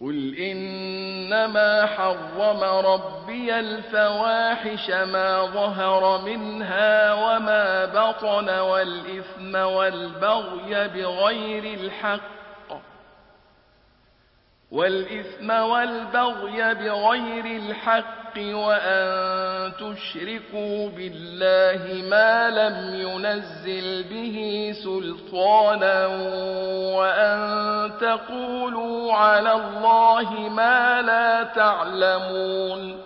قل إنما حرم ربي الفواحش ما ظهر منها وما بطن والإثم والبغي بغير الحق وأن تشركوا بالله ما لم ينزل به سلطانا وأن تقولوا على الله ما لا تعلمون